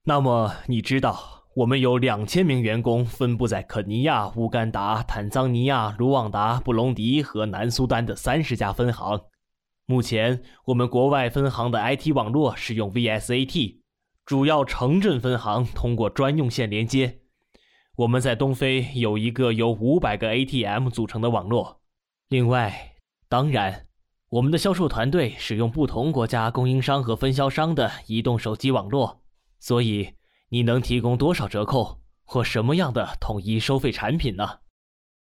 那么你知道，我们有2000名员工分布在肯尼亚、乌干达、坦桑尼亚、卢旺达、布隆迪和南苏丹的30家分行。目前我们国外分行的 IT 网络是用 VSAT， 主要城镇分行通过专用线连接。我们在东非有一个由500个 ATM 组成的网络。另外，当然，我们的销售团队使用不同国家供应商和分销商的移动手机网络。所以，你能提供多少折扣或什么样的统一收费产品呢？